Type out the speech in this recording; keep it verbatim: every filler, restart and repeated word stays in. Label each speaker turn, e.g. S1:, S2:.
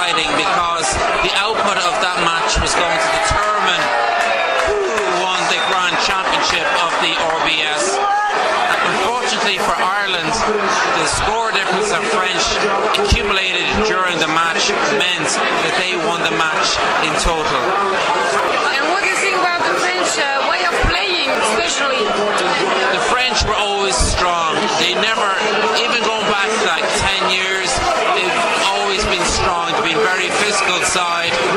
S1: exciting because the output of that match was going to determine who won the Grand Championship of the R B S. Unfortunately for Ireland, the score difference of French accumulated during the match meant that they won the match in total.
S2: And what do you think about the French uh, way of playing, especially?
S1: The French were always strong. They never, even going back like ten years, they've always been strong. They've been very physical side.